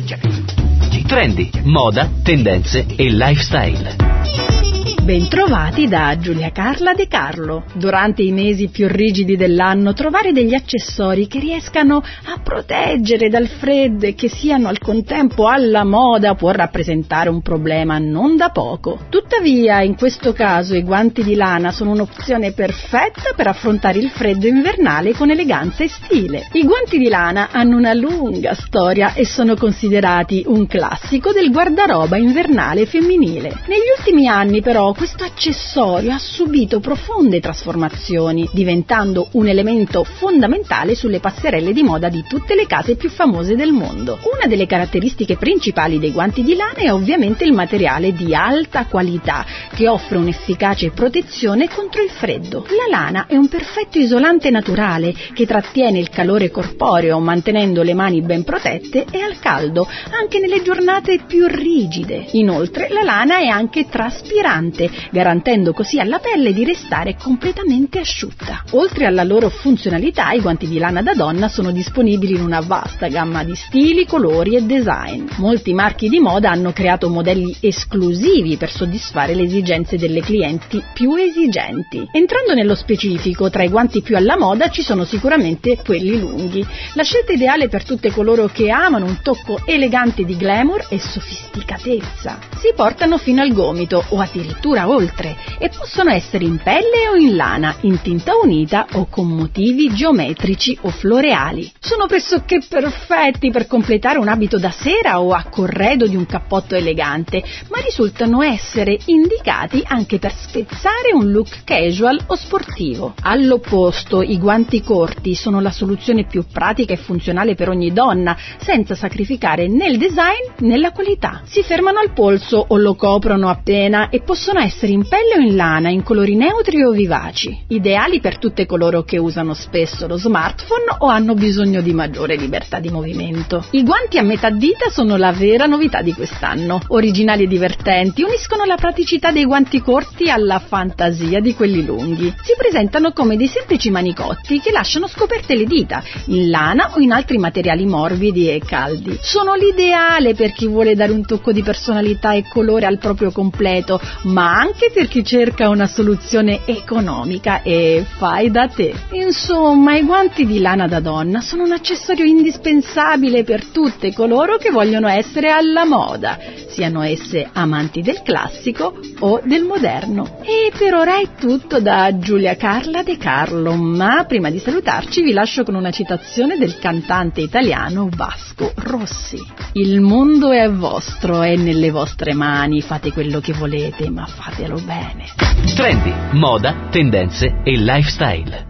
Trendy, moda, tendenze e lifestyle. Bentrovati da Giulia Carla De Carlo. Durante i mesi più rigidi dell'anno trovare degli accessori che riescano a proteggere dal freddo e che siano al contempo alla moda può rappresentare un problema non da poco. Tuttavia, in questo caso i guanti di lana sono un'opzione perfetta per affrontare il freddo invernale con eleganza e stile. I guanti di lana hanno una lunga storia e sono considerati un classico del guardaroba invernale femminile. Negli ultimi anni però questo accessorio ha subito profonde trasformazioni, diventando un elemento fondamentale sulle passerelle di moda di tutte le case più famose del mondo. Una delle caratteristiche principali dei guanti di lana è ovviamente il materiale di alta qualità, che offre un'efficace protezione contro il freddo. La lana è un perfetto isolante naturale che trattiene il calore corporeo, mantenendo le mani ben protette e al caldo, anche nelle giornate più rigide. Inoltre, la lana è anche traspirante, garantendo così alla pelle di restare completamente asciutta. Oltre alla loro funzionalità, i guanti di lana da donna sono disponibili in una vasta gamma di stili, colori e design. Molti marchi di moda hanno creato modelli esclusivi per soddisfare le esigenze delle clienti più esigenti. Entrando nello specifico, tra i guanti più alla moda ci sono sicuramente quelli lunghi. La scelta ideale per tutte coloro che amano un tocco elegante di glamour e sofisticatezza. Si portano fino al gomito o addirittura oltre e possono essere in pelle o in lana, in tinta unita o con motivi geometrici o floreali. Sono pressoché perfetti per completare un abito da sera o a corredo di un cappotto elegante, ma risultano essere indicati anche per spezzare un look casual o sportivo. All'opposto, i guanti corti sono la soluzione più pratica e funzionale per ogni donna, senza sacrificare né il design né la qualità. Si fermano al polso o lo coprono appena e possono essere in pelle o in lana, in colori neutri o vivaci, ideali per tutte coloro che usano spesso lo smartphone o hanno bisogno di maggiore libertà di movimento. I guanti a metà dita sono la vera novità di quest'anno. Originali e divertenti, uniscono la praticità dei guanti corti alla fantasia di quelli lunghi. Si presentano come dei semplici manicotti che lasciano scoperte le dita, in lana o in altri materiali morbidi e caldi. Sono l'ideale per chi vuole dare un tocco di personalità e colore al proprio completo, ma anche per chi cerca una soluzione economica e fai da te. Insomma, i guanti di lana da donna sono un accessorio indispensabile per tutte coloro che vogliono essere alla moda, siano esse amanti del classico o del moderno. E per ora è tutto da Giulia Carla De Carlo, ma prima di salutarci vi lascio con una citazione del cantante italiano Vasco Rossi. Il mondo è vostro, è nelle vostre mani, fate quello che volete, ma fatelo bene. Trendy, moda, tendenze e lifestyle.